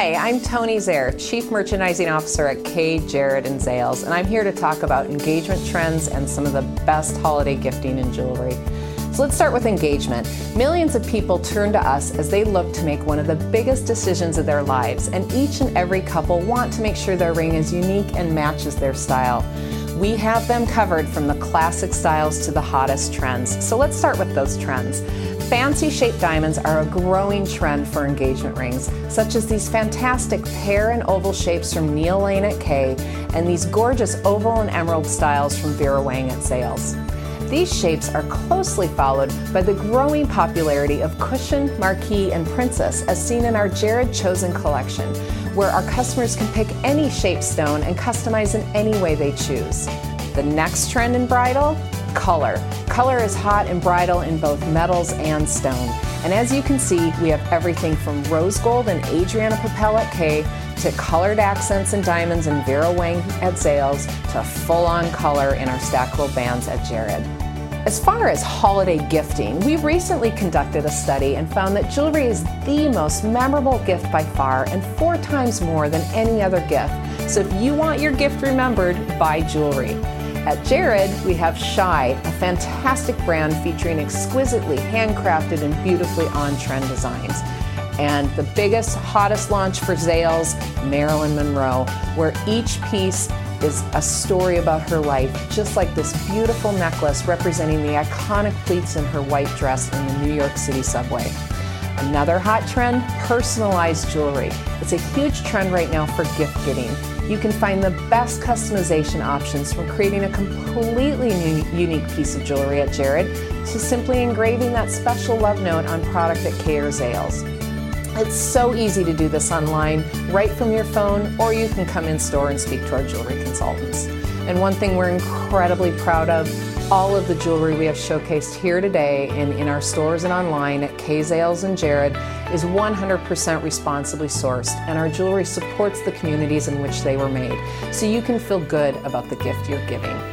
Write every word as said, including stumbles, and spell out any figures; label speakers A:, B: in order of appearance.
A: Hi, I'm Tony Zaire, Chief Merchandising Officer at Kay, Jared and Zales, and I'm here to talk about engagement trends and some of the best holiday gifting and jewelry. So let's start with engagement. Millions of people turn to us as they look to make one of the biggest decisions of their lives, and each and every couple want to make sure their ring is unique and matches their style. We have them covered from the classic styles to the hottest trends. So let's start with those trends. Fancy shaped diamonds are a growing trend for engagement rings, such as these fantastic pear and oval shapes from Neil Lane at Kay and these gorgeous oval and emerald styles from Vera Wang at Zales. These shapes are closely followed by the growing popularity of cushion, marquee, and princess as seen in our Jared Chosen collection, where our customers can pick any shape stone and customize in any way they choose. The next trend in bridal? Color. Color is hot in bridal in both metals and stone. And as you can see, we have everything from rose gold and Adriana Papel at Kay to colored accents and diamonds in Vera Wang at Zales to full-on color in our stackable bands at Jared. As far as holiday gifting, we recently conducted a study and found that jewelry is the most memorable gift by far and four times more than any other gift. So if you want your gift remembered, buy jewelry. At Jared, we have Shy, a fantastic brand featuring exquisitely handcrafted and beautifully on-trend designs. And the biggest, hottest launch for Zales, Marilyn Monroe, where each piece is a story about her life, just like this beautiful necklace representing the iconic pleats in her white dress in the New York City subway. Another hot trend, personalized jewelry. It's a huge trend right now for gift giving. You can find the best customization options from creating a completely new, unique piece of jewelry at Jared to simply engraving that special love note on product at Kay or Zales. It's so easy to do this online, right from your phone, or you can come in store and speak to our jewelry consultants. And one thing we're incredibly proud of, all of the jewelry we have showcased here today and in our stores and online at Kay, Zales, and Jared is one hundred percent responsibly sourced, and our jewelry supports the communities in which they were made, so you can feel good about the gift you're giving.